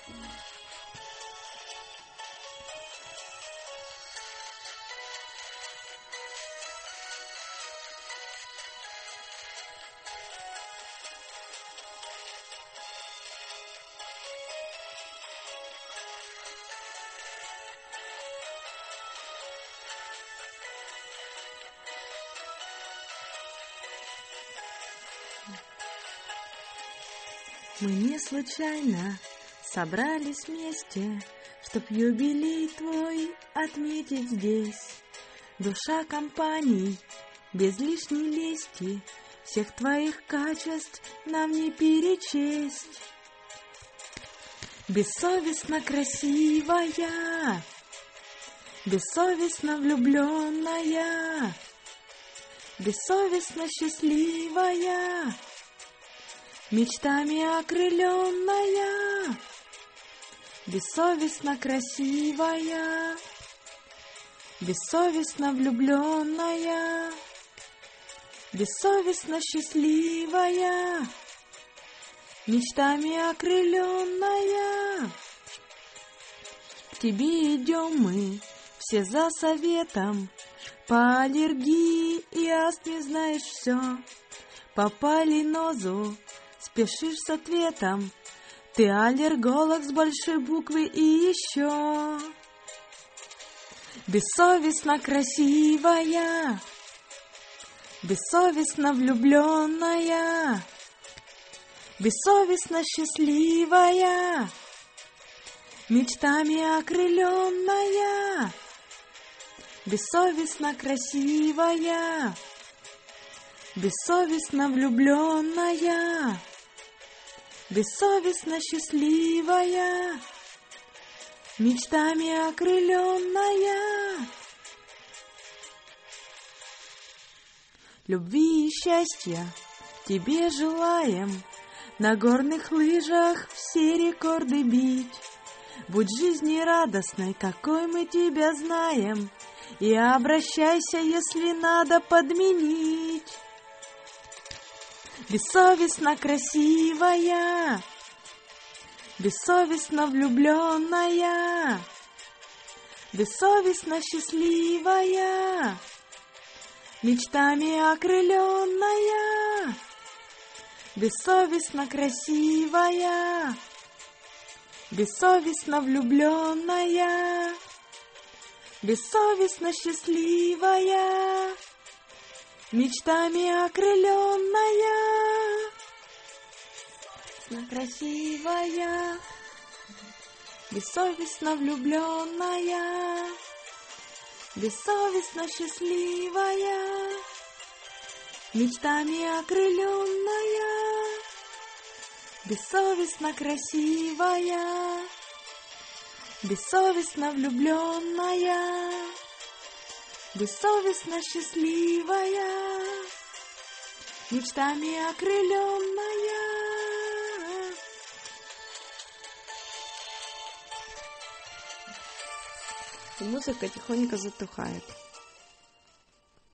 Мы не случайно собрались вместе, чтоб юбилей твой отметить здесь. Душа компаний, без лишней лести, всех твоих качеств нам не перечесть. Бессовестно красивая, бессовестно влюбленная, бессовестно счастливая, мечтами окрыленная, бессовестно красивая, бессовестно влюбленная, бессовестно счастливая, мечтами окрыленная. К тебе идем мы все за советом, по аллергии и астме знаешь все, по полинозу спешишь с ответом, ты аллерголог с большой буквы и еще. Бессовестно красивая, бессовестно влюбленная, бессовестно счастливая, мечтами окрыленная, бессовестно красивая, бессовестно влюбленная, бессовестно счастливая, мечтами окрыленная. Любви и счастья тебе желаем, на горных лыжах все рекорды бить. Будь жизнерадостной, какой мы тебя знаем, и обращайся, если надо подменить. Бессовестно красивая, бессовестно влюбленная, бессовестно счастливая, мечтами окрыленная, бессовестно красивая, бессовестно влюбленная, бессовестно счастливая, мечтами окрыленная. Красивая, бессовестно влюбленная, бессовестно счастливая, мечтами окрыленная, бессовестно красивая, бессовестно влюбленная, бессовестно счастливая, мечтами окрыленная. И музыка тихонько затухает.